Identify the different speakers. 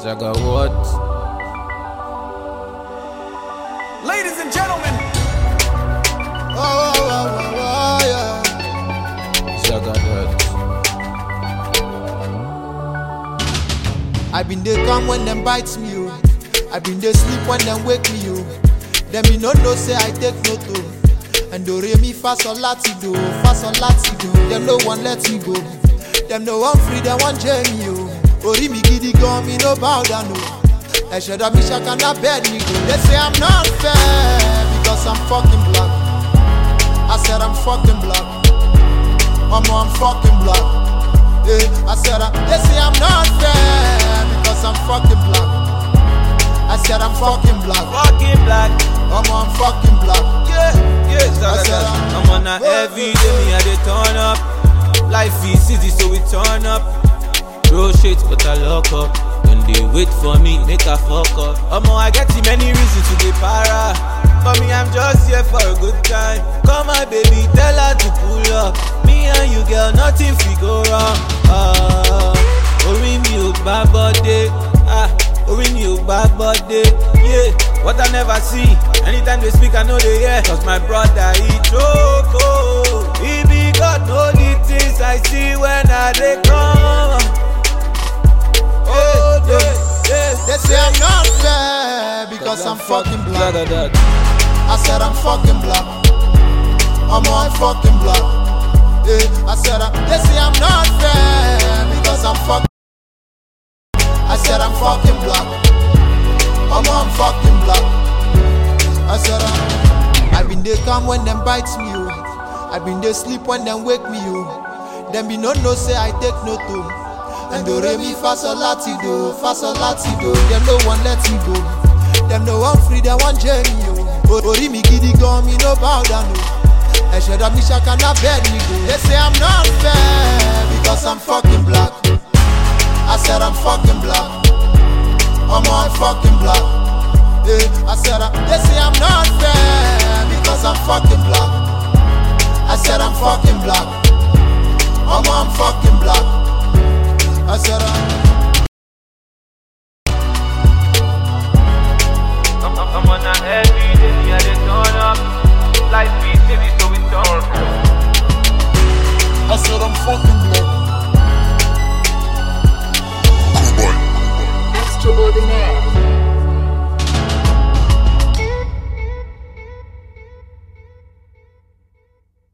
Speaker 1: Zaga what?
Speaker 2: Ladies and gentlemen.
Speaker 3: Yeah.
Speaker 1: Zaga that.
Speaker 3: I been dey come when them bites me, yo. I been dey sleep when them wake me, yo. Them me no know say I take no to. And do re mi fa sol la ti do, fa sol la ti do. Them no one let me go. Them no one free, them one journey, yo. Ori mi gidi gon, me no bow down, no. I should have me shaka na bed me go. They say I'm not fair because I'm fucking black. I said I'm fucking black. I'm fucking black. Yeah, I said they say I'm not fair because I'm fucking black. I said I'm fucking black.
Speaker 4: Fucking black.
Speaker 3: I'm fucking black.
Speaker 4: Yeah, Zaga. I'm on a every day, me I dey turn up. Life is easy, so we turn up. Throw shit, but I lock up. When they wait for me, make a fuck up. I get too many reasons to be para. For me, I'm just here for a good time. Come on, baby, tell her to pull up. Me and you, girl, nothing fi go wrong. Ori mi o gba body. Ori mi o gba body. Yeah, what I never see. Anytime they speak, I know they hear. Cause my brother, he choke. He be God, know the things I see when I dey come.
Speaker 3: They say I'm not fair because I'm fucking black. I said I'm fucking black. I'm fucking black. Yeah, I said they say I'm not fair because I'm fucking. I said I'm fucking black. I'm fucking black. I said I been dey come when them bites me, yo. I been dey sleep when them wake me, yo. Them be no say I take no to. And do re mi fa sol la ti do, fa sol la ti do. Them no one let me go. Them no one free, them one journey, yo. Ori mi gidi gon, me no bow down, no. I should have me shaka na bed me go. They say I'm not fair because I'm fucking black. I said I'm fucking black. I'm fucking black. Yeah, I said they say I'm not fair because I'm fucking black. I said I'm fucking black. I'm fucking black. I said